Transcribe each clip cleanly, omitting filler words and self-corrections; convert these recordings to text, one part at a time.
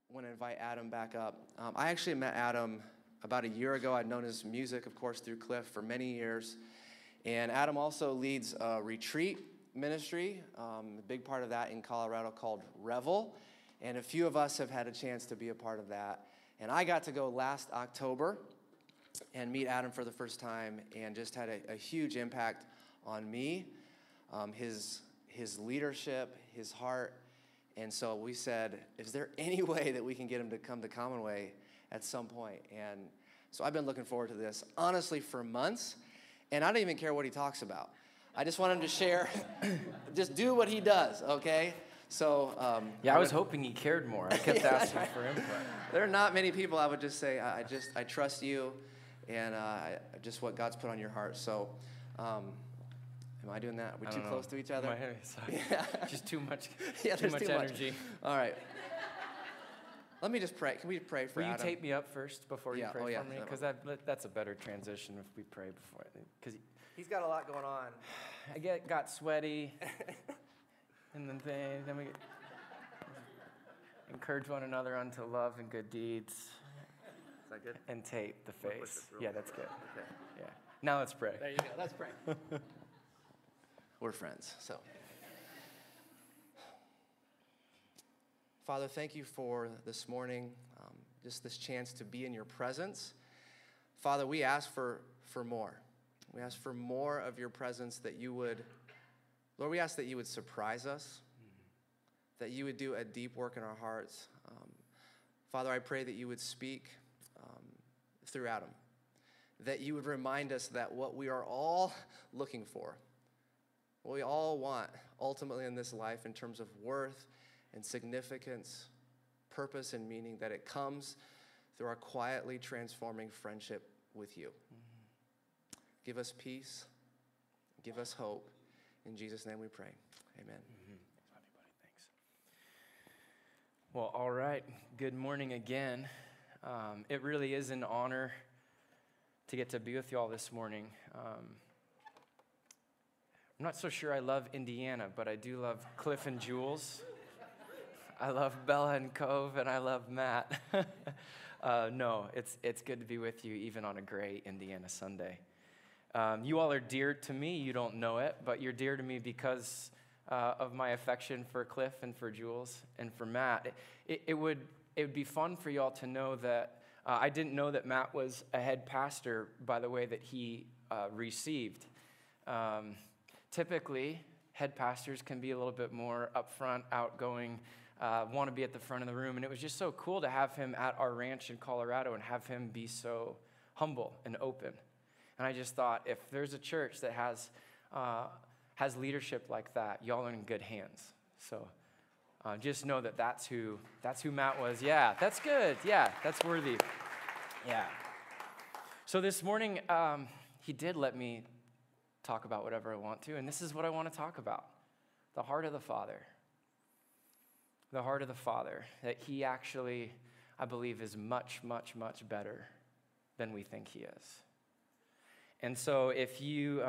want to invite Adam back up. I actually met Adam about a year ago. I'd known his music, of course, through Cliff for many years. And Adam also leads a retreat ministry, a big part of that in Colorado called Revel. And a few of us have had a chance to be a part of that. And I got to go last October and meet Adam for the first time, and just had a huge impact on me, his leadership, his heart. And so we said, is there any way that we can get him to come to Commonwealth at some point? And so I've been looking forward to this, honestly, for months. And I don't even care what he talks about. I just want him to share, just do what he does, okay? So I was hoping he cared more. I kept asking for input. There are not many people I would just say, I trust you, and just what God's put on your heart. So, am I doing that? Are we too close to each other? Sorry. Yeah. Just too much, too much energy. All right. Let me just pray. Can we pray for Adam? Will you tape me up first before you pray for me? Because that's a better transition if we pray before. Because he's got a lot going on. I got sweaty, and then we encourage one another unto love and good deeds. Is that good? And tape the face. Yeah, that's good. Okay. Yeah. Now let's pray. There you go. Let's pray. We're friends, so. Father, thank you for this morning, just this chance to be in your presence. Father, we ask for more. We ask for more of your presence, that you would, Lord, we ask that you would surprise us, that you would do a deep work in our hearts. Father, I pray that you would speak through Adam, that you would remind us that what we are all looking for, what we all want ultimately in this life in terms of worth and significance, purpose and meaning, that it comes through our quietly transforming friendship with you. Mm-hmm. Give us peace. Give us hope. In Jesus' name we pray. Amen. Mm-hmm. Love you, buddy. Thanks. Well, all right. Good morning again. It really is an honor to get to be with you all this morning. I'm not so sure I love Indiana, but I do love Cliff and Jules. I love Bella and Cove, and I love Matt. No, it's good to be with you, even on a gray Indiana Sunday. You all are dear to me. You don't know it, but you're dear to me because of my affection for Cliff and for Jules and for Matt. It would be fun for you all to know that I didn't know that Matt was a head pastor by the way that he received. Typically, head pastors can be a little bit more upfront, outgoing, want to be at the front of the room. And it was just so cool to have him at our ranch in Colorado and have him be so humble and open. And I just thought, if there's a church that has leadership like that, y'all are in good hands. So just know that that's who Matt was. Yeah, that's good. Yeah, that's worthy. Yeah. So this morning, he did let me talk about whatever I want to, and this is what I want to talk about: the heart of the Father. The heart of the Father, that he actually, I believe, is much, much, much better than we think he is. And so if you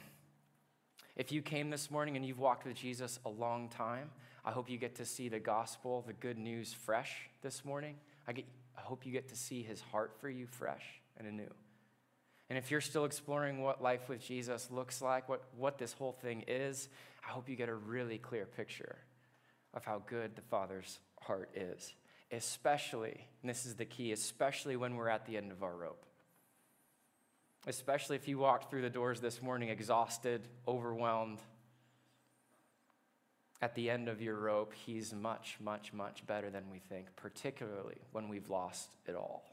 came this morning and you've walked with Jesus a long time, I hope you get to see the gospel, the good news fresh this morning. I hope you get to see his heart for you fresh and anew. And if you're still exploring what life with Jesus looks like, what this whole thing is, I hope you get a really clear picture of how good the Father's heart is. Especially, and this is the key, especially when we're at the end of our rope. Especially if you walked through the doors this morning exhausted, overwhelmed. At the end of your rope, he's much, much, much better than we think, particularly when we've lost it all.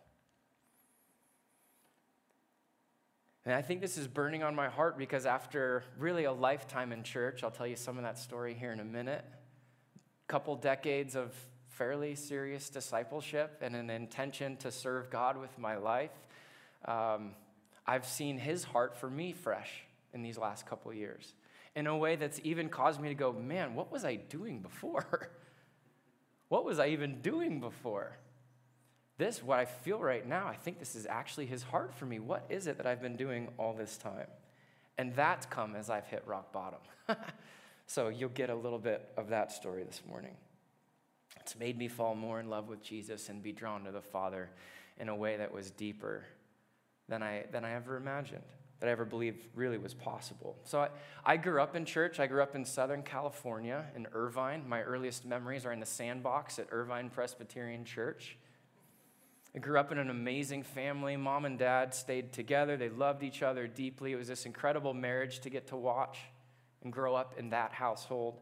And I think this is burning on my heart because after really a lifetime in church, I'll tell you some of that story here in a minute, couple decades of fairly serious discipleship and an intention to serve God with my life, I've seen his heart for me fresh in these last couple years in a way that's even caused me to go, man, what was I doing before? What was I even doing before? This, what I feel right now, I think this is actually his heart for me. What is it that I've been doing all this time? And that's come as I've hit rock bottom. So you'll get a little bit of that story this morning. It's made me fall more in love with Jesus and be drawn to the Father in a way that was deeper than I ever imagined, that I ever believed really was possible. So I grew up in church. I grew up in Southern California, in Irvine. My earliest memories are in the sandbox at Irvine Presbyterian Church. I grew up in an amazing family. Mom and dad stayed together. They loved each other deeply. It was this incredible marriage to get to watch and grow up in that household.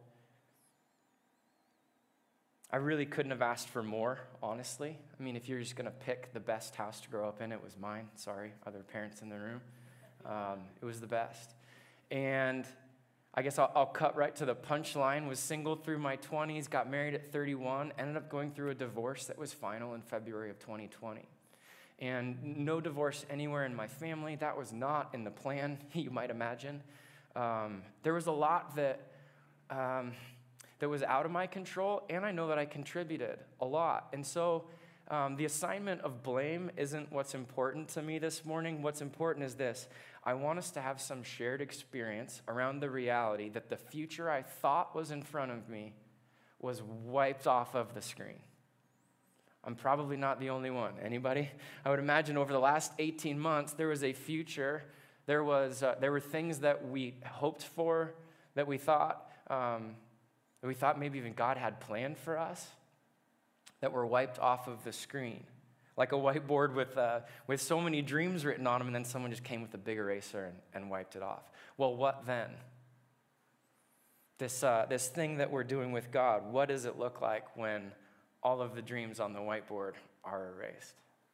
I really couldn't have asked for more, honestly. I mean, if you're just going to pick the best house to grow up in, it was mine. Sorry, other parents in the room. It was the best. And I guess I'll cut right to the punchline. Was single through my 20s, got married at 31, ended up going through a divorce that was final in February of 2020. And no divorce anywhere in my family. That was not in the plan, you might imagine. There was a lot that was out of my control, and I know that I contributed a lot. And so the assignment of blame isn't what's important to me this morning. What's important is this. I want us to have some shared experience around the reality that the future I thought was in front of me was wiped off of the screen. I'm probably not the only one. Anybody? I would imagine over the last 18 months, there was a future. There were things that we hoped for, that we thought maybe even God had planned for us, that were wiped off of the screen. Like a whiteboard with so many dreams written on them, and then someone just came with a big eraser and wiped it off. Well, what then? This thing that we're doing with God, what does it look like when all of the dreams on the whiteboard are erased?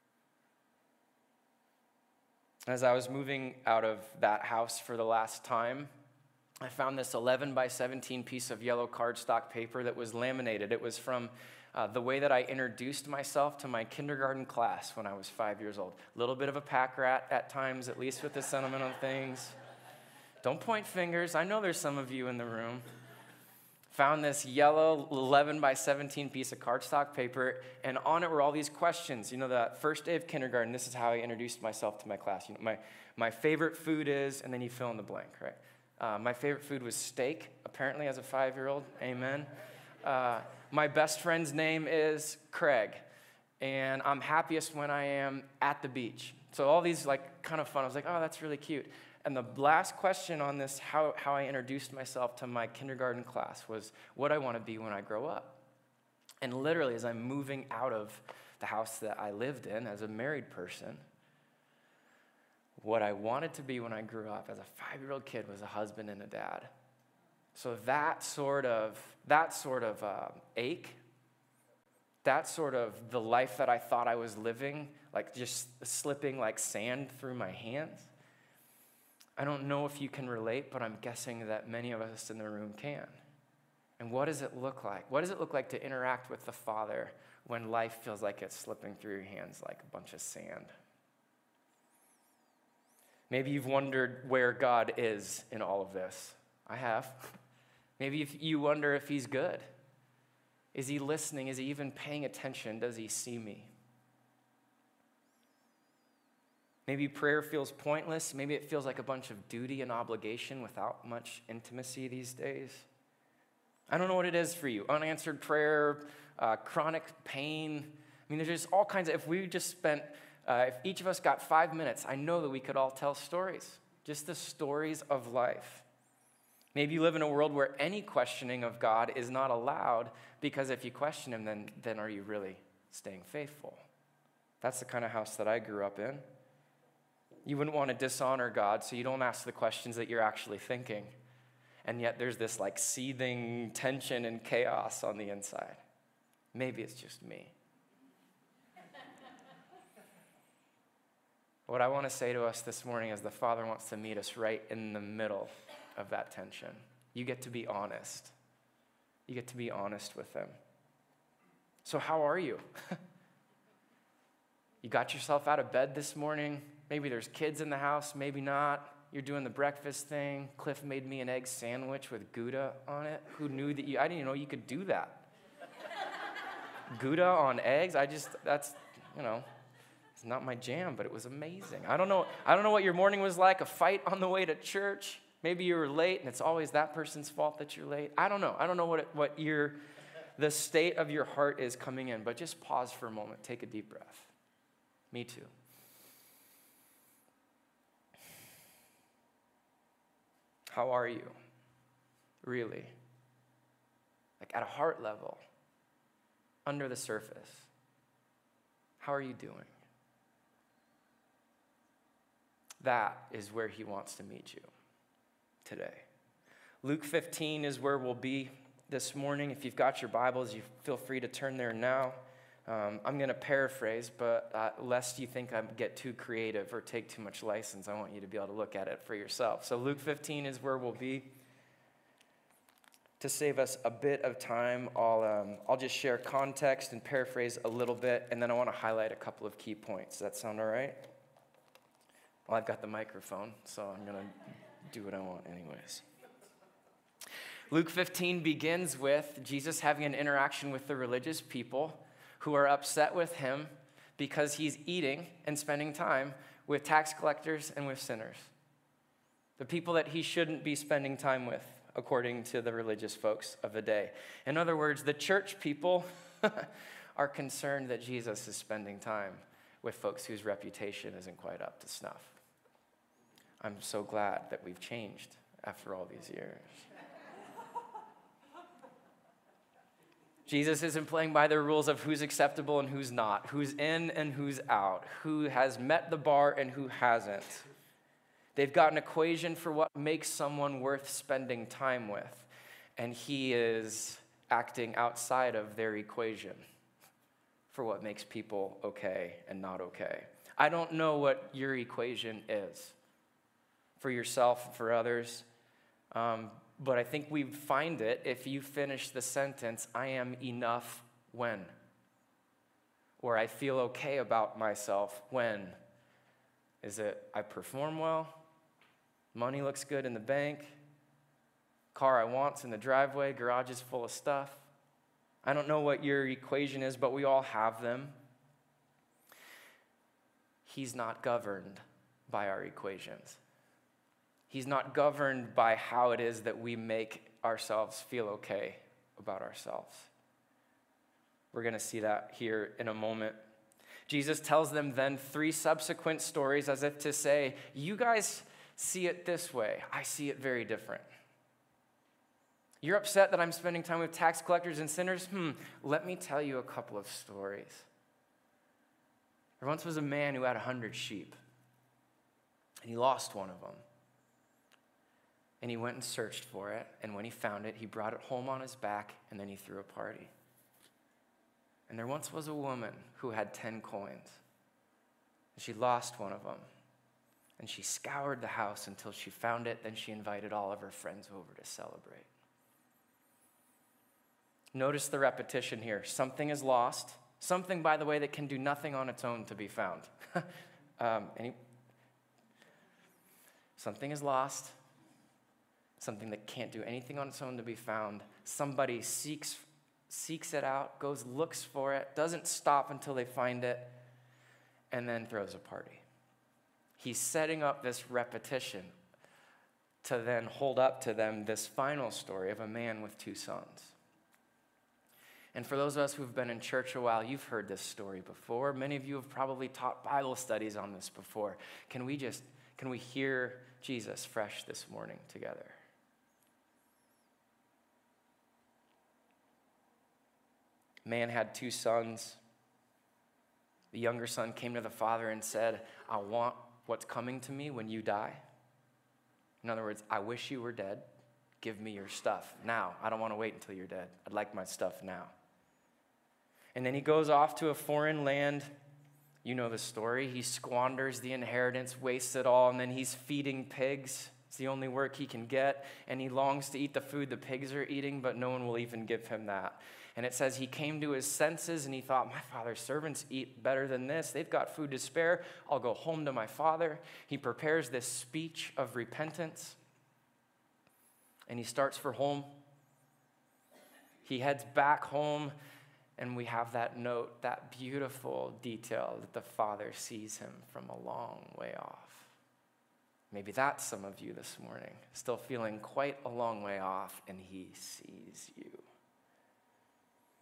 As I was moving out of that house for the last time, I found this 11 by 17 piece of yellow cardstock paper that was laminated. It was from the way that I introduced myself to my kindergarten class when I was 5 years old. A little bit of a pack rat at times, at least with the sentimental things. Don't point fingers. I know there's some of you in the room. Found this yellow 11 by 17 piece of cardstock paper, and on it were all these questions. You know, the first day of kindergarten, this is how I introduced myself to my class. You know, my favorite food is, and then you fill in the blank, right? My favorite food was steak, apparently as a 5-year-old. Amen. My best friend's name is Craig, and I'm happiest when I am at the beach. So all these like kind of fun. I was like, oh, that's really cute. And the last question on this, how I introduced myself to my kindergarten class, was what I want to be when I grow up. And literally, as I'm moving out of the house that I lived in as a married person, what I wanted to be when I grew up as a 5-year-old kid was a husband and a dad. So that sort of ache, that sort of the life that I thought I was living, like just slipping like sand through my hands. I don't know if you can relate, but I'm guessing that many of us in the room can. And what does it look like? What does it look like to interact with the Father when life feels like it's slipping through your hands like a bunch of sand? Maybe you've wondered where God is in all of this. I have. Maybe if you wonder if he's good. Is he listening? Is he even paying attention? Does he see me? Maybe prayer feels pointless. Maybe it feels like a bunch of duty and obligation without much intimacy these days. I don't know what it is for you. Unanswered prayer, chronic pain. I mean, there's just all kinds of, if each of us got 5 minutes, I know that we could all tell stories. Just the stories of life. Maybe you live in a world where any questioning of God is not allowed, because if you question him, then are you really staying faithful? That's the kind of house that I grew up in. You wouldn't want to dishonor God, so you don't ask the questions that you're actually thinking. And yet there's this like seething tension and chaos on the inside. Maybe it's just me. What I want to say to us this morning is the Father wants to meet us right in the middle of that tension. You get to be honest. You get to be honest with him. So how are you? You got yourself out of bed this morning? Maybe there's kids in the house, maybe not. You're doing the breakfast thing. Cliff made me an egg sandwich with Gouda on it. Who knew that I didn't even know you could do that. Gouda on eggs, that's it's not my jam, but it was amazing. I don't know what your morning was like, a fight on the way to church. Maybe you were late and it's always that person's fault that you're late. I don't know what the state of your heart is coming in. But just pause for a moment. Take a deep breath. Me too. How are you? Really? Like at a heart level, under the surface. How are you doing? That is where he wants to meet you today. Luke 15 is where we'll be this morning. If you've got your Bibles, you feel free to turn there now. I'm going to paraphrase, but lest you think I get too creative or take too much license, I want you to be able to look at it for yourself. So Luke 15 is where we'll be. To save us a bit of time, I'll just share context and paraphrase a little bit, and then I want to highlight a couple of key points. Does that sound all right? Well, I've got the microphone, so I'm going to do what I want anyways. Luke 15 begins with Jesus having an interaction with the religious people who are upset with him because he's eating and spending time with tax collectors and with sinners. The people that he shouldn't be spending time with, according to the religious folks of the day. In other words, the church people are concerned that Jesus is spending time with folks whose reputation isn't quite up to snuff. I'm so glad that we've changed after all these years. Jesus isn't playing by the rules of who's acceptable and who's not, who's in and who's out, who has met the bar and who hasn't. They've got an equation for what makes someone worth spending time with, and he is acting outside of their equation for what makes people okay and not okay. I don't know what your equation is for yourself, for others, but I think we find it if you finish the sentence, I am enough when, or I feel okay about myself when. Is it I perform well? Money looks good in the bank? Car I want's in the driveway, garage is full of stuff? I don't know what your equation is, but we all have them. He's not governed by our equations. He's not governed by how it is that we make ourselves feel okay about ourselves. We're going to see that here in a moment. Jesus tells them then 3 subsequent stories as if to say, you guys see it this way. I see it very different. You're upset that I'm spending time with tax collectors and sinners? Let me tell you a couple of stories. There once was a man who had 100 sheep, and he lost one of them. And he went and searched for it, and when he found it, he brought it home on his back, and then he threw a party. And there once was a woman who had 10 coins, and she lost one of them. And she scoured the house until she found it, then she invited all of her friends over to celebrate. Notice the repetition here. Something is lost. Something, by the way, that can do nothing on its own to be found. Something is lost. Something that can't do anything on its own to be found. Somebody seeks it out, looks for it, doesn't stop until they find it, and then throws a party. He's setting up this repetition to then hold up to them this final story of a man with 2 sons. And for those of us who've been in church a while, you've heard this story before. Many of you have probably taught Bible studies on this before. Can we hear Jesus fresh this morning together? Man had 2 sons. The younger son came to the father and said, I want what's coming to me when you die. In other words, I wish you were dead. Give me your stuff now. I don't want to wait until you're dead. I'd like my stuff now. And then he goes off to a foreign land. You know the story. He squanders the inheritance, wastes it all, and then he's feeding pigs. It's the only work he can get, and he longs to eat the food the pigs are eating, but no one will even give him that. And it says he came to his senses, and he thought, my father's servants eat better than this. They've got food to spare. I'll go home to my father. He prepares this speech of repentance, and he starts for home. He heads back home, and we have that note, that beautiful detail that the father sees him from a long way off. Maybe that's some of you this morning, still feeling quite a long way off, and he sees you.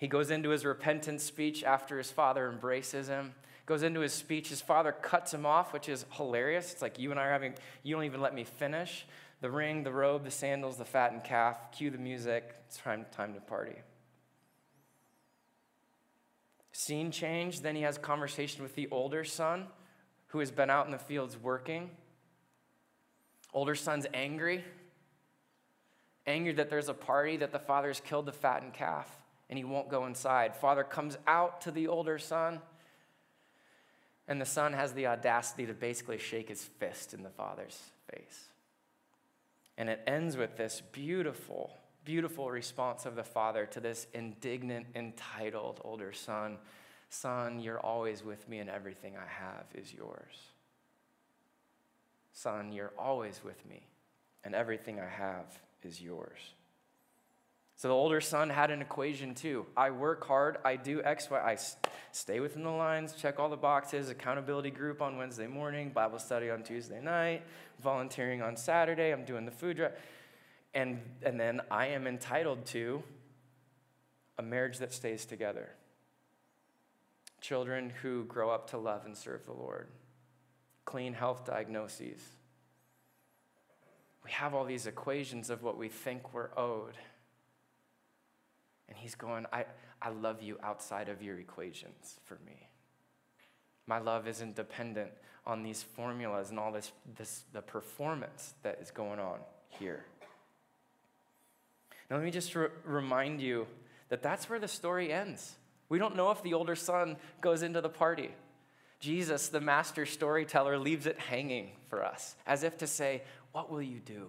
He goes into his repentance speech after his father embraces him. Goes into his speech, his father cuts him off, which is hilarious. It's like you and I are having, you don't even let me finish. The ring, the robe, the sandals, the fattened calf, cue the music, it's time to party. Scene change, then he has a conversation with the older son who has been out in the fields working. Older son's angry that there's a party, that the father's killed the fattened calf, and he won't go inside. Father comes out to the older son, and the son has the audacity to basically shake his fist in the father's face. And it ends with this beautiful, beautiful response of the father to this indignant, entitled older son. Son, you're always with me, and everything I have is yours. Son, you're always with me, and everything I have is yours. So the older son had an equation too. I work hard, I do X, Y, I stay within the lines, check all the boxes, accountability group on Wednesday morning, Bible study on Tuesday night, volunteering on Saturday, I'm doing the food drive. And then I am entitled to a marriage that stays together. Children who grow up to love and serve the Lord. Clean health diagnoses. We have all these equations of what we think we're owed. And he's going, I love you outside of your equations for me. My love isn't dependent on these formulas and all the performance that is going on here. Now let me just remind you that that's where the story ends. We don't know if the older son goes into the party. Jesus, the master storyteller, leaves it hanging for us, as if to say, what will you do?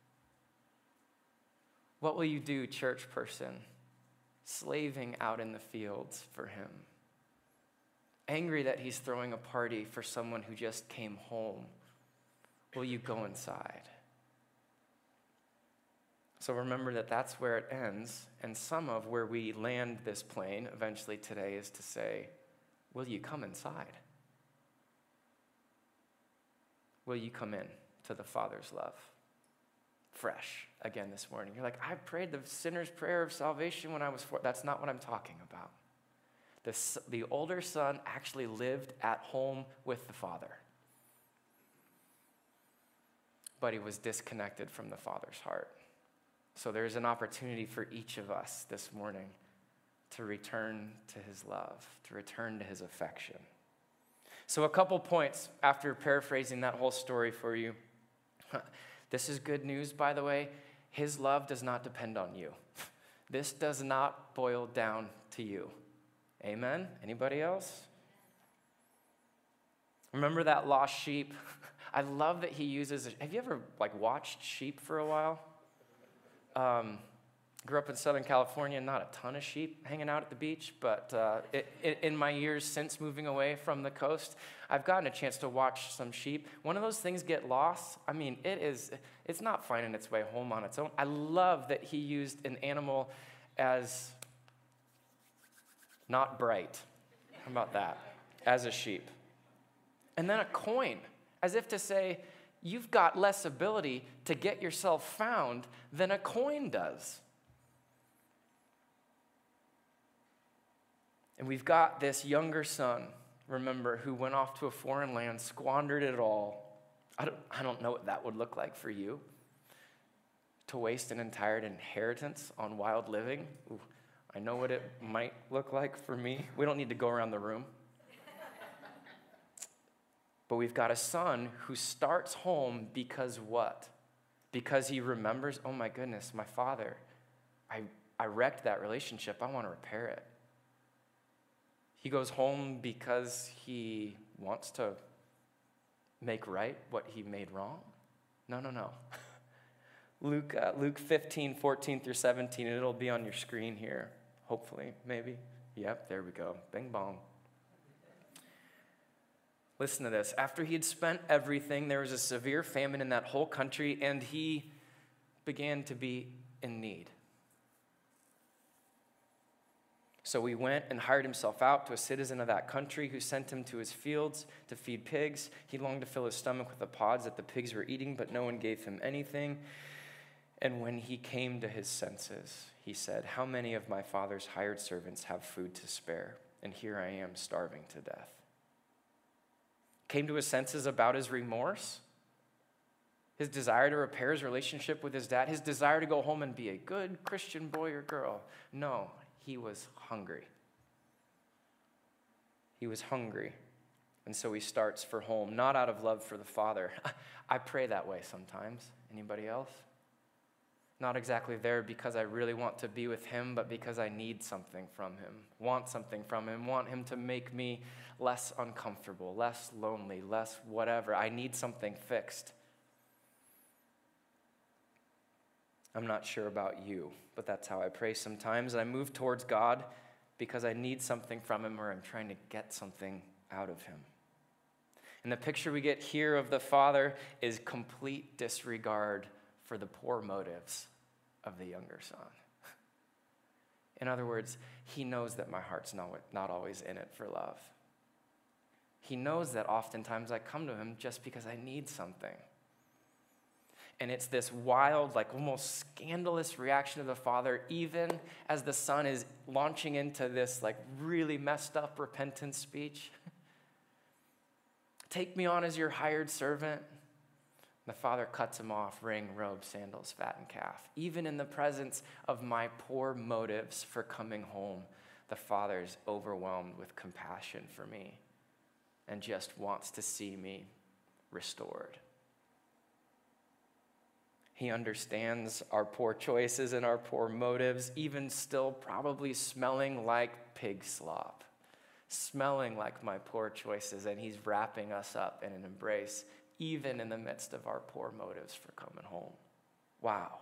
What will you do, church person, slaving out in the fields for him? Angry that he's throwing a party for someone who just came home. Will you go inside? So remember that that's where it ends, and some of where we land this plane eventually today is to say, will you come inside? Will you come in to the Father's love? Fresh again this morning. You're like, I prayed the sinner's prayer of salvation when I was 4. That's not what I'm talking about. The older son actually lived at home with the Father, but he was disconnected from the Father's heart. So there's an opportunity for each of us this morning to return to his love, to return to his affection. So a couple points after paraphrasing that whole story for you. This is good news, by the way. His love does not depend on you. This does not boil down to you. Amen? Anybody else? Remember that lost sheep? I love that he uses, have you ever watched sheep for a while? Grew up in Southern California, not a ton of sheep hanging out at the beach, but in my years since moving away from the coast, I've gotten a chance to watch some sheep. One of those things get lost. I mean, it's not finding its way home on its own. I love that he used an animal as not bright. How about that? As a sheep. And then a coin, as if to say, you've got less ability to get yourself found than a coin does. And we've got this younger son, remember, who went off to a foreign land, squandered it all. I don't know what that would look like for you. To waste an entire inheritance on wild living. Ooh, I know what it might look like for me. We don't need to go around the room. But we've got a son who starts home because what? Because he remembers, oh my goodness, my father, I wrecked that relationship. I want to repair it. He goes home because he wants to make right what he made wrong? No. Luke 15, 14 through 17, and it'll be on your screen here, hopefully, maybe. Yep, there we go. Bing bong. Listen to this. After he had spent everything, there was a severe famine in that whole country, and he began to be in need. So he went and hired himself out to a citizen of that country who sent him to his fields to feed pigs. He longed to fill his stomach with the pods that the pigs were eating, but no one gave him anything. And when he came to his senses, he said, how many of my father's hired servants have food to spare? And here I am starving to death. Came to his senses about his remorse, his desire to repair his relationship with his dad, his desire to go home and be a good Christian boy or girl. No, he was hungry. He was hungry. And so he starts for home, not out of love for the Father. I pray that way sometimes. Anybody else? Not exactly there because I really want to be with him, but because I need something from him, want something from him, want him to make me less uncomfortable, less lonely, less whatever. I need something fixed. I'm not sure about you, but that's how I pray sometimes. I move towards God because I need something from him or I'm trying to get something out of him. And the picture we get here of the Father is complete disregard for the poor motives of the younger son. In other words, he knows that my heart's not always in it for love. He knows that oftentimes I come to him just because I need something. And it's this wild, like almost scandalous reaction of the Father, even as the Son is launching into this like really messed up repentance speech. Take me on as your hired servant. The Father cuts him off, ring, robe, sandals, fattened calf. Even in the presence of my poor motives for coming home, the Father is overwhelmed with compassion for me and just wants to see me restored. He understands our poor choices and our poor motives, even still probably smelling like pig slop, smelling like my poor choices, and he's wrapping us up in an embrace, even in the midst of our poor motives for coming home. Wow.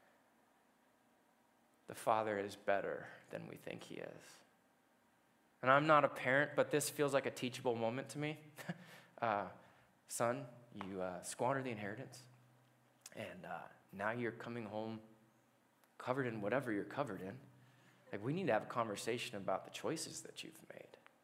The Father is better than we think he is. And I'm not a parent, but this feels like a teachable moment to me. Son, you squandered the inheritance. And now you're coming home covered in whatever you're covered in. Like, we need to have a conversation about the choices that you've made.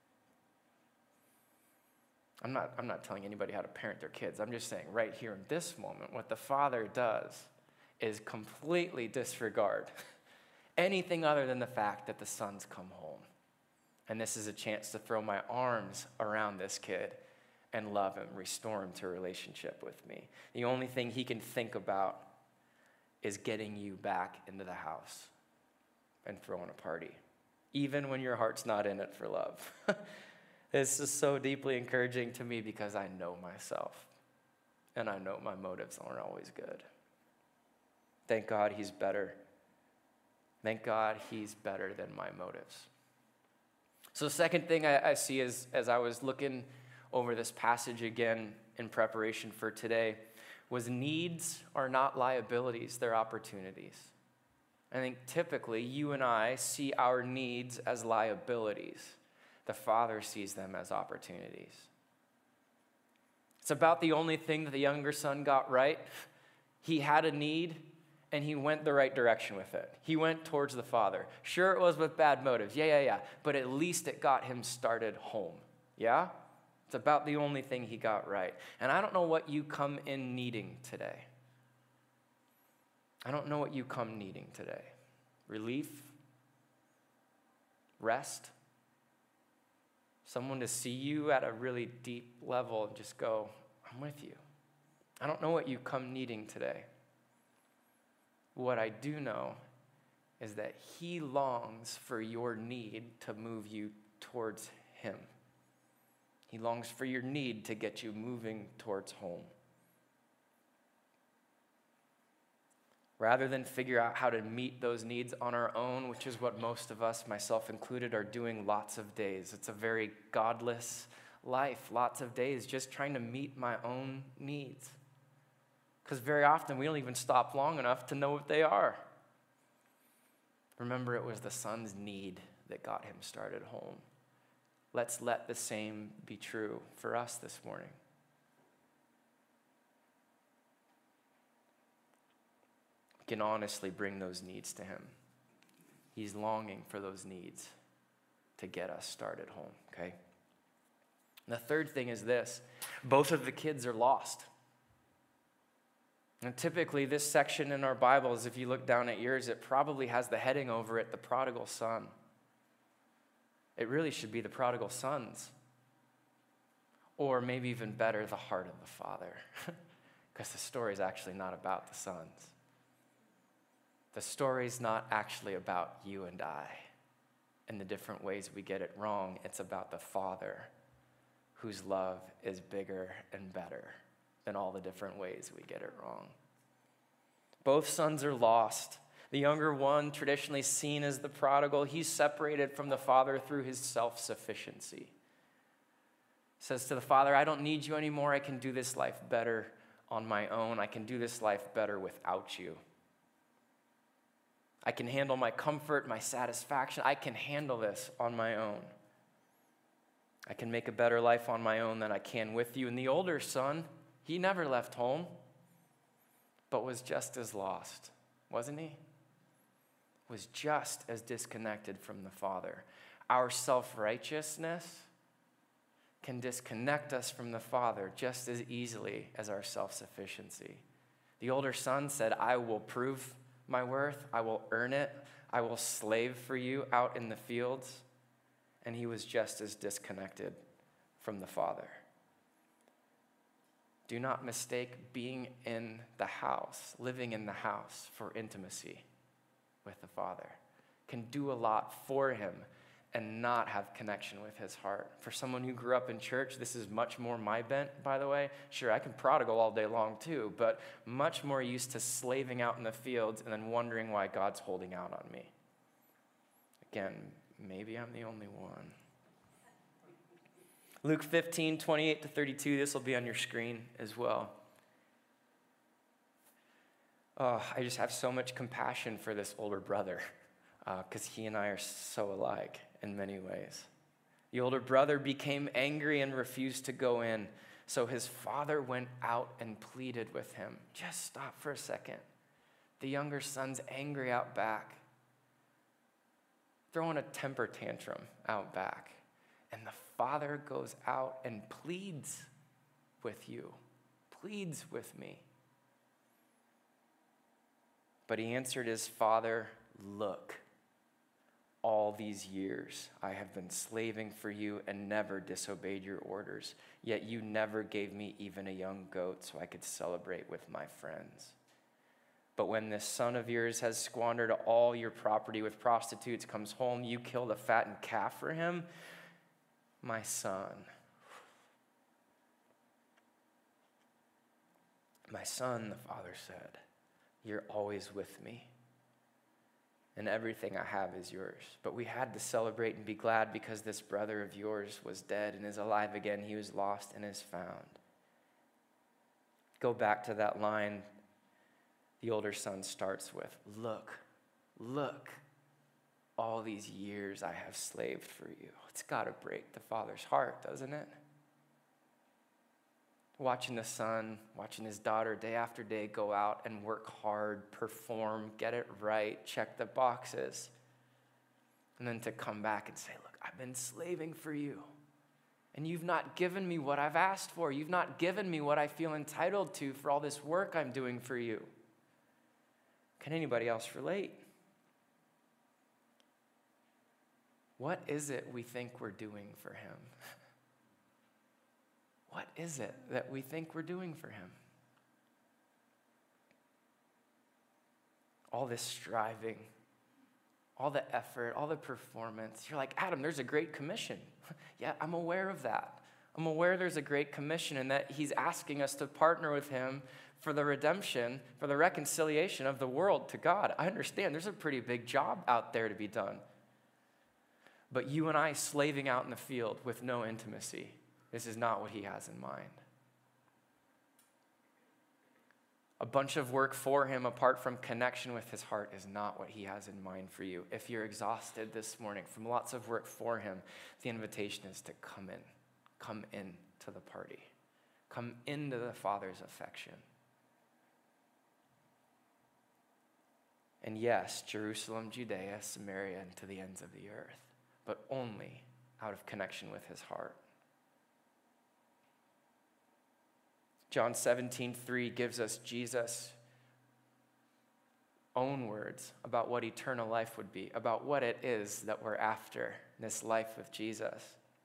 I'm not telling anybody how to parent their kids. I'm just saying right here in this moment, what the Father does is completely disregard anything other than the fact that the Son's come home. And this is a chance to throw my arms around this kid and love him, restore him to a relationship with me. The only thing he can think about is getting you back into the house and throwing a party, even when your heart's not in it for love. This is so deeply encouraging to me because I know myself, and I know my motives aren't always good. Thank God he's better. Thank God he's better than my motives. So the second thing I see is, as I was looking over this passage again in preparation for today, was needs are not liabilities, they're opportunities. I think typically you and I see our needs as liabilities. The Father sees them as opportunities. It's about the only thing that the younger son got right. He had a need, and he went the right direction with it. He went towards the Father. Sure, it was with bad motives. Yeah. But at least it got him started home. Yeah? It's about the only thing he got right. And I don't know what you come in needing today. I don't know what you come needing today. Relief? Rest? Someone to see you at a really deep level and just go, I'm with you. I don't know what you come needing today. What I do know is that he longs for your need to move you towards him. He longs for your need to get you moving towards home. Rather than figure out how to meet those needs on our own, which is what most of us, myself included, are doing lots of days. It's a very godless life, lots of days just trying to meet my own needs. Because very often we don't even stop long enough to know what they are. Remember, it was the Son's need that got him started home. Let's let the same be true for us this morning. We can honestly bring those needs to him. He's longing for those needs to get us started home, okay? And the third thing is this. Both of the kids are lost. And typically, this section in our Bibles, if you look down at yours, it probably has the heading over it, the prodigal son. It really should be the prodigal sons. Or maybe even better, the heart of the Father. Because the story is actually not about the sons. The story is not actually about you and I and the different ways we get it wrong. It's about the Father whose love is bigger and better than all the different ways we get it wrong. Both sons are lost. The younger one, traditionally seen as the prodigal, he's separated from the father through his self-sufficiency. Says to the father, I don't need you anymore. I can do this life better on my own. I can do this life better without you. I can handle my comfort, my satisfaction. I can handle this on my own. I can make a better life on my own than I can with you. And the older son, he never left home, but was just as lost, wasn't he? Was just as disconnected from the Father. Our self-righteousness can disconnect us from the Father just as easily as our self-sufficiency. The older son said, I will prove my worth, I will earn it, I will slave for you out in the fields. And he was just as disconnected from the Father. Do not mistake being in the house, living in the house, for intimacy with the Father. Can do a lot for him and not have connection with his heart. For someone who grew up in church, this is much more my bent, by the way. Sure, I can prodigal all day long too, but much more used to slaving out in the fields and then wondering why God's holding out on me. Again, maybe I'm the only one. Luke 15, 28 to 32, this will be on your screen as well. Oh, I just have so much compassion for this older brother because he and I are so alike in many ways. The older brother became angry and refused to go in, so his father went out and pleaded with him. Just stop for a second. The younger son's angry out back, throwing a temper tantrum out back. And the father goes out and pleads with you, pleads with me. But he answered his father, look, all these years I have been slaving for you and never disobeyed your orders, yet you never gave me even a young goat so I could celebrate with my friends. But when this son of yours has squandered all your property with prostitutes, comes home, you killed a fattened calf for him? My son, the father said, you're always with me, and everything I have is yours. But we had to celebrate and be glad because this brother of yours was dead and is alive again. He was lost and is found. Go back to that line the older son starts with. Look, all these years I have slaved for you. It's got to break the father's heart, doesn't it? Watching the son, watching his daughter day after day go out and work hard, perform, get it right, check the boxes. And then to come back and say, look, I've been slaving for you. And you've not given me what I've asked for. You've not given me what I feel entitled to for all this work I'm doing for you. Can anybody else relate? What is it we think we're doing for him? What is it that we think we're doing for him? All this striving, all the effort, all the performance. You're like, Adam, there's a great commission. Yeah, I'm aware of that. I'm aware there's a great commission and that he's asking us to partner with him for the redemption, for the reconciliation of the world to God. I understand there's a pretty big job out there to be done. But you and I slaving out in the field with no intimacy, this is not what he has in mind. A bunch of work for him apart from connection with his heart is not what he has in mind for you. If you're exhausted this morning from lots of work for him, the invitation is to come in to the party. Come into the Father's affection. And yes, Jerusalem, Judea, Samaria, and to the ends of the earth, but only out of connection with his heart. John 17:3 gives us Jesus' own words about what eternal life would be, about what it is that we're after, this life with Jesus.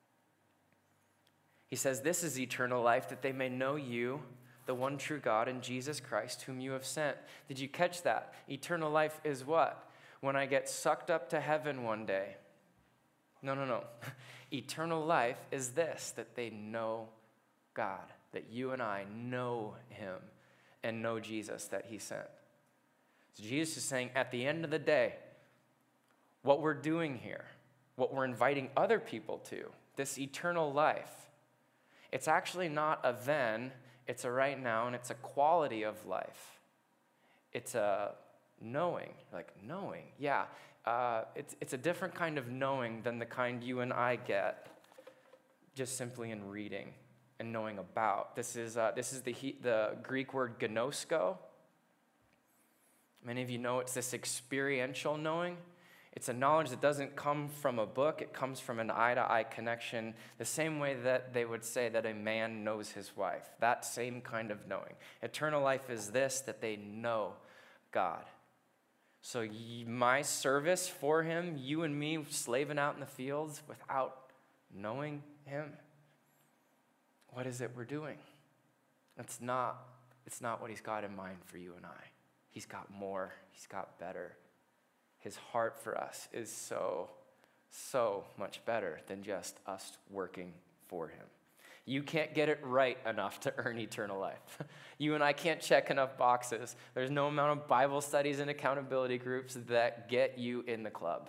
He says, "This is eternal life, that they may know you, the one true God, and Jesus Christ, whom you have sent." Did you catch that? Eternal life is what? When I get sucked up to heaven one day. No. Eternal life is this, that they know God, that you and I know him and know Jesus that he sent. So Jesus is saying, at the end of the day, what we're doing here, what we're inviting other people to, this eternal life, it's actually not a then, it's a right now, and it's a quality of life. It's a knowing, yeah. It's a different kind of knowing than the kind you and I get just simply in reading and knowing about. This is the Greek word gnosko. Many of you know it's this experiential knowing. It's a knowledge that doesn't come from a book. It comes from an eye-to-eye connection, the same way that they would say that a man knows his wife. That same kind of knowing. Eternal life is this, that they know God. So my service for him, you and me slaving out in the fields without knowing him, what is it we're doing? It's not what he's got in mind for you and I. He's got more. He's got better. His heart for us is so, so much better than just us working for him. You can't get it right enough to earn eternal life. You and I can't check enough boxes. There's no amount of Bible studies and accountability groups that get you in the club.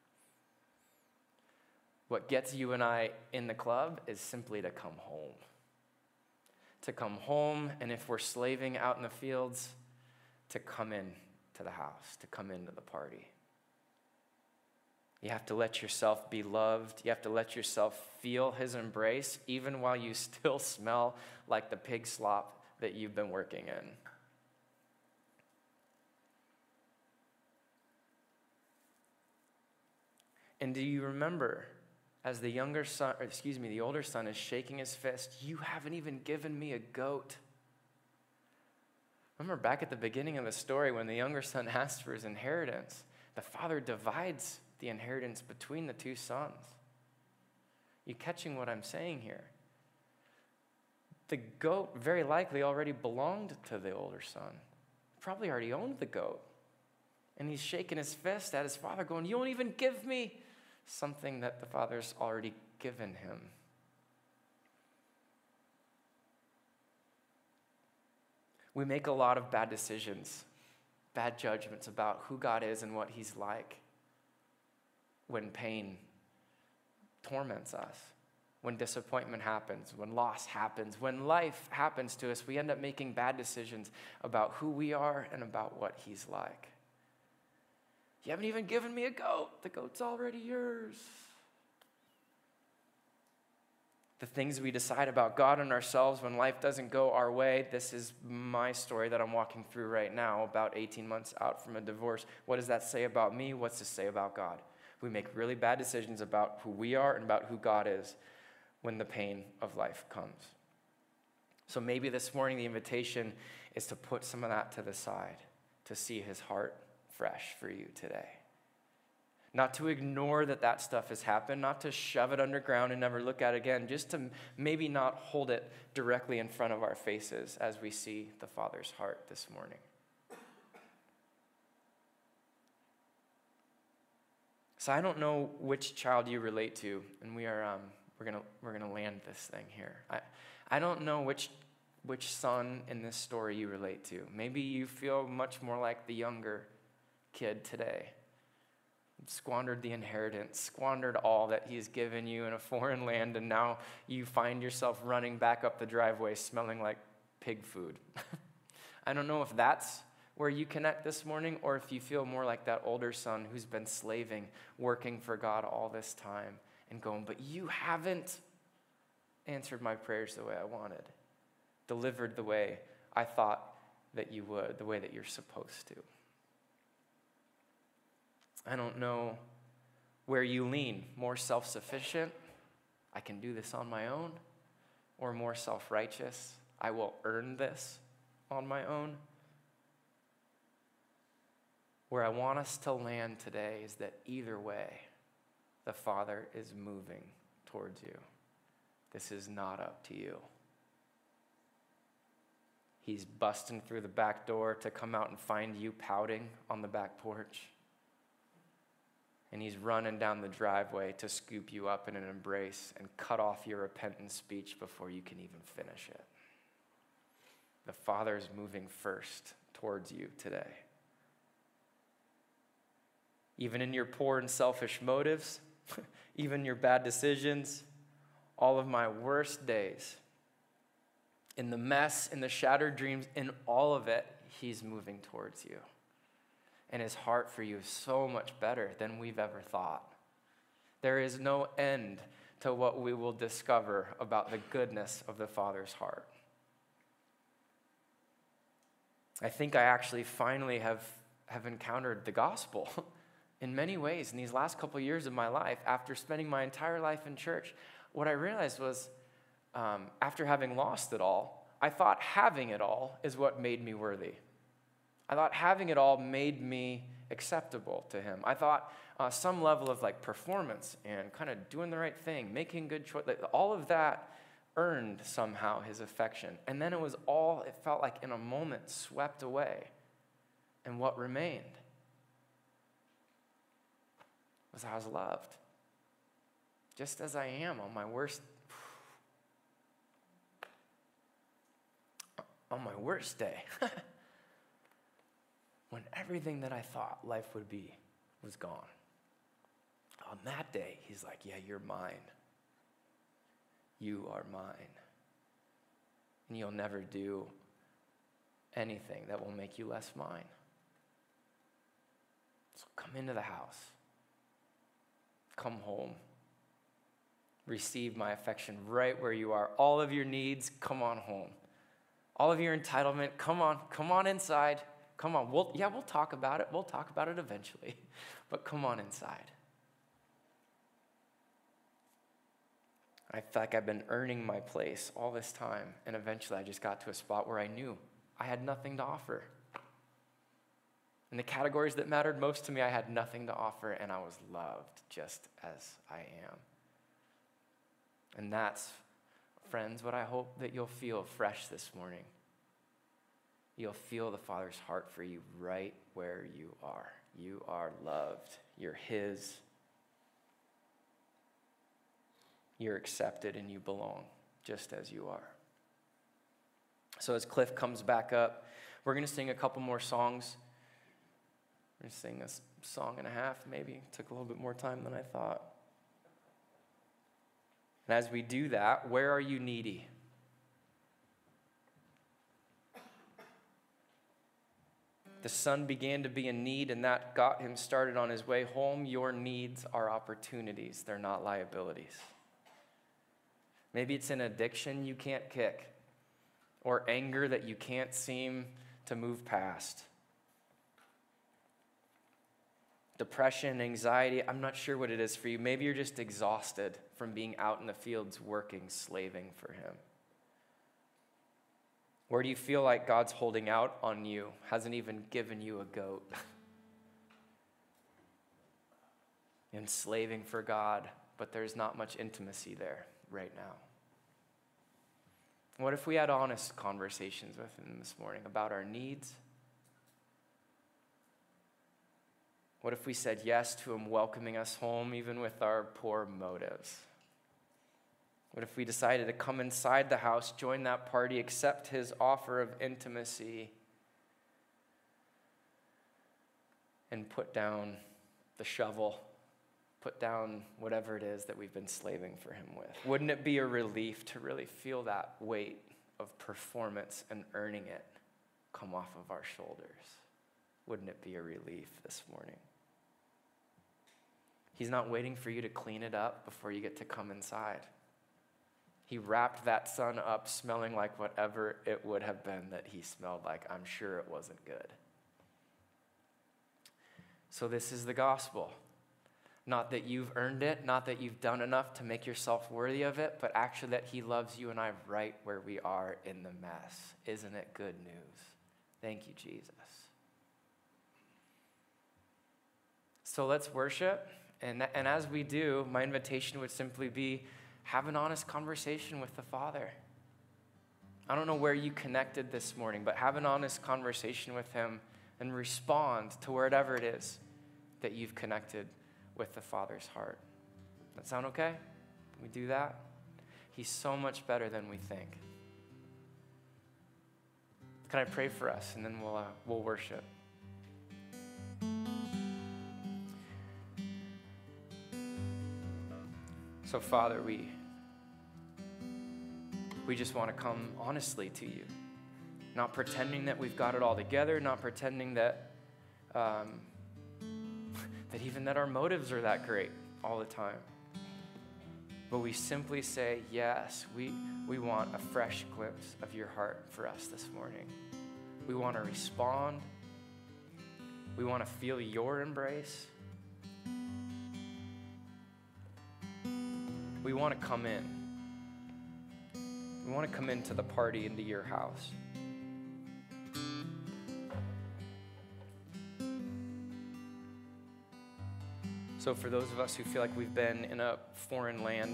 What gets you and I in the club is simply to come home. To come home, and if we're slaving out in the fields, to come in to the house, to come into the party. You have to let yourself be loved. You have to let yourself feel his embrace, even while you still smell like the pig slop that you've been working in. And do you remember, as the older son is shaking his fist, "You haven't even given me a goat." Remember back at the beginning of the story when the younger son asked for his inheritance, the father divides the inheritance between the two sons. You catching what I'm saying here? The goat very likely already belonged to the older son. Probably already owned the goat. And he's shaking his fist at his father going, "You won't even give me something that the father's already given him." We make a lot of bad decisions, bad judgments about who God is and what he's like when pain torments us, when disappointment happens, when loss happens, when life happens to us. We end up making bad decisions about who we are and about what he's like. "You haven't even given me a goat. The goat's already yours." The things we decide about God and ourselves when life doesn't go our way. This is my story that I'm walking through right now, about 18 months out from a divorce. What does that say about me? What's this say about God? We make really bad decisions about who we are and about who God is when the pain of life comes. So maybe this morning the invitation is to put some of that to the side, to see his heart fresh for you today. Not to ignore that stuff has happened, not to shove it underground and never look at it again, just to maybe not hold it directly in front of our faces as we see the Father's heart this morning. So I don't know which child you relate to, and we're gonna land this thing here. I don't know which son in this story you relate to. Maybe you feel much more like the younger kid today. Squandered the inheritance, squandered all that he's given you in a foreign land, and now you find yourself running back up the driveway smelling like pig food. I don't know if that's where you connect this morning, or if you feel more like that older son who's been slaving, working for God all this time, and going, "But you haven't answered my prayers the way I wanted, delivered the way I thought that you would, the way that you're supposed to." I don't know where you lean, more self-sufficient, I can do this on my own, or more self-righteous, I will earn this on my own. Where I want us to land today is that either way, the Father is moving towards you. This is not up to you. He's busting through the back door to come out and find you pouting on the back porch. And he's running down the driveway to scoop you up in an embrace and cut off your repentant speech before you can even finish it. The Father is moving first towards you today. Even in your poor and selfish motives, even your bad decisions, all of my worst days, in the mess, in the shattered dreams, in all of it, he's moving towards you. And his heart for you is so much better than we've ever thought. There is no end to what we will discover about the goodness of the Father's heart. I think I actually finally have encountered the gospel in many ways in these last couple of years of my life. After spending my entire life in church, what I realized was, after having lost it all, I thought having it all is what made me worthy. I thought having it all made me acceptable to him. I thought some level of like performance and kind of doing the right thing, making good choice, like all of that earned somehow his affection. And then it felt like in a moment swept away. And what remained was I was loved, just as I am on my worst day. When everything that I thought life would be was gone. On that day, he's like, yeah, you're mine. You are mine. And you'll never do anything that will make you less mine. So come into the house. Come home. Receive my affection right where you are. All of your needs, come on home. All of your entitlement, come on inside. Come on, we'll talk about it. We'll talk about it eventually. But come on inside. I feel like I've been earning my place all this time, and eventually I just got to a spot where I knew I had nothing to offer. In the categories that mattered most to me, I had nothing to offer, and I was loved just as I am. And that's, friends, what I hope that you'll feel fresh this morning. You'll feel the Father's heart for you right where you are. You are loved. You're his. You're accepted and you belong just as you are. So as Cliff comes back up, we're going to sing a couple more songs. We're going to sing a song and a half, maybe. Took a little bit more time than I thought. And as we do that, where are you needy? The son began to be in need, and that got him started on his way home. Your needs are opportunities. They're not liabilities. Maybe it's an addiction you can't kick, or anger that you can't seem to move past. Depression, anxiety, I'm not sure what it is for you. Maybe you're just exhausted from being out in the fields working, slaving for him. Where do you feel like God's holding out on you, hasn't even given you a goat? Enslaving for God, but there's not much intimacy there right now. What if we had honest conversations with him this morning about our needs? What if we said yes to him welcoming us home even with our poor motives? What if we decided to come inside the house, join that party, accept his offer of intimacy, and put down the shovel, put down whatever it is that we've been slaving for him with? Wouldn't it be a relief to really feel that weight of performance and earning it come off of our shoulders? Wouldn't it be a relief this morning? He's not waiting for you to clean it up before you get to come inside. He wrapped that son up smelling like whatever it would have been that he smelled like. I'm sure it wasn't good. So this is the gospel. Not that you've earned it, not that you've done enough to make yourself worthy of it, but actually that he loves you and I right where we are in the mess. Isn't it good news? Thank you, Jesus. So let's worship. And as we do, my invitation would simply be, have an honest conversation with the Father. I don't know where you connected this morning, but have an honest conversation with him and respond to whatever it is that you've connected with the Father's heart. That sound okay? Can we do that? He's so much better than we think. Can I pray for us, and then we'll worship. So, Father, we just want to come honestly to you, not pretending that we've got it all together, not pretending that that our motives are that great all the time. But we simply say, yes, we want a fresh glimpse of your heart for us this morning. We want to respond. We want to feel your embrace. We want to come in. We want to come into the party, into your house. So for those of us who feel like we've been in a foreign land,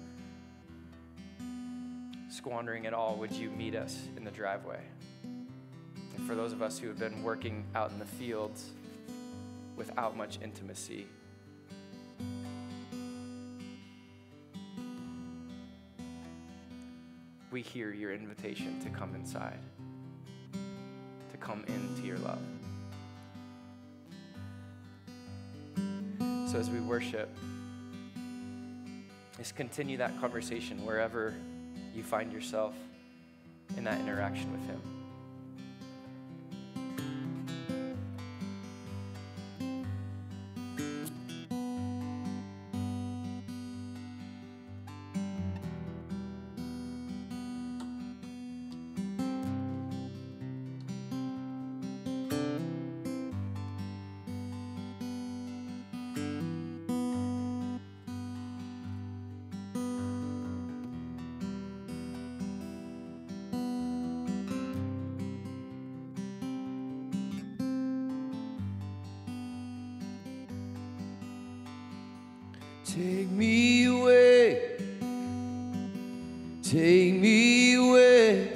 squandering it all, would you meet us in the driveway? And for those of us who have been working out in the fields without much intimacy, we hear your invitation to come inside, to come into your love. So as we worship, just continue that conversation wherever you find yourself in that interaction with him. Take me away, take me away,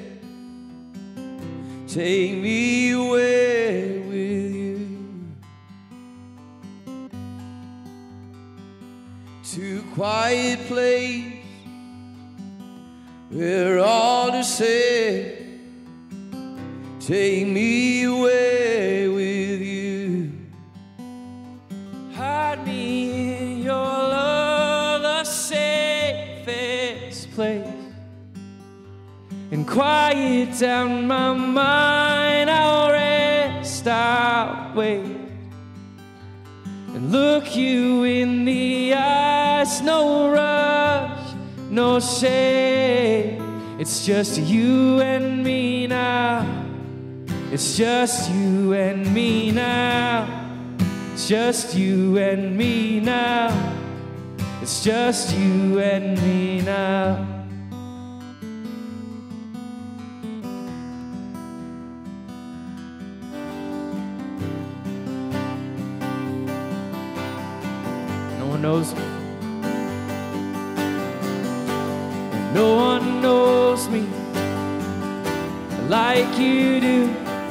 take me away with you to a quiet place where all is safe. Take me away with you. Hide me in your love, the safest place, and quiet down my mind. I'll rest, I'll wait, and look you in the eyes. No rush, no shade. It's just you and me now. It's just you and me now. It's just you and me now. It's just you and me now. No one knows me. No one knows me like you do.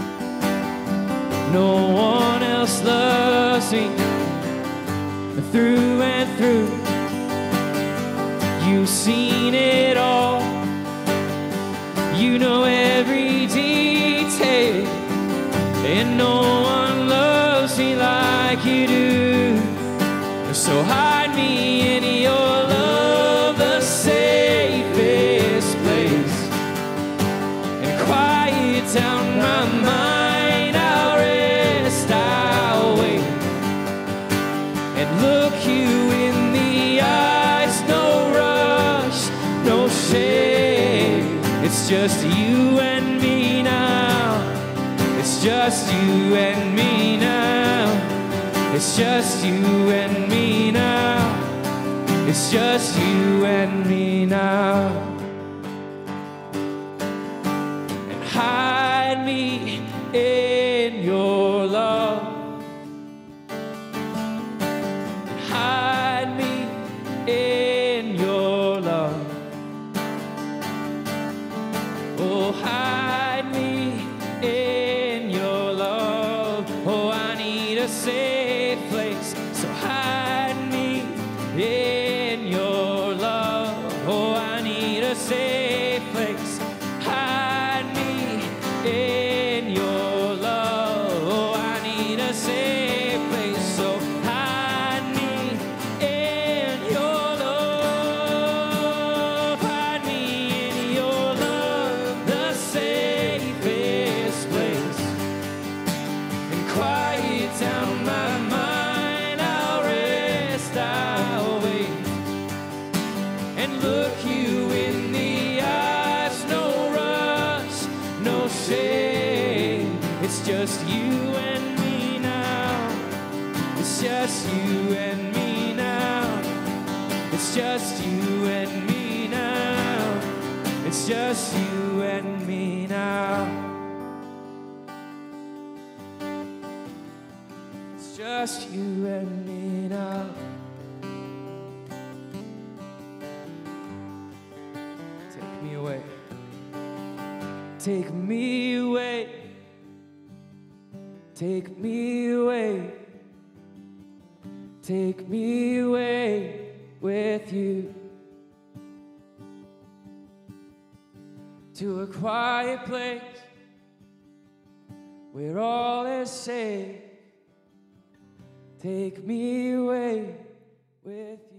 No one else loves me through and through. You've seen it all. You know every detail, and no one loves me like you do. So hide me in your love, the safest place, and quiet down my mind. Look you in the eyes, no rush, no shame. It's just you and me now. It's just you and me now. It's just you and me now. It's just you and me now. And hide me in your love. And hide me in your love. Oh, hide me in your love. Oh, I need a safe place, so hide me in your love. Oh, I need a safe place. Hide me in your love. Oh, I need a safe place. So hide me in your love. Hide me in your love, the safest place. And quiet down my mind. I'll rest, I'll wait, and look you in the eyes. No rush, no shame. It's just you and me now. It's just you and me now. It's just you and me now. It's just you and me now. It's just you and me now. Take me away. Take me away. Take me away. Take me away with you to a quiet place where all is safe. Take me away with you.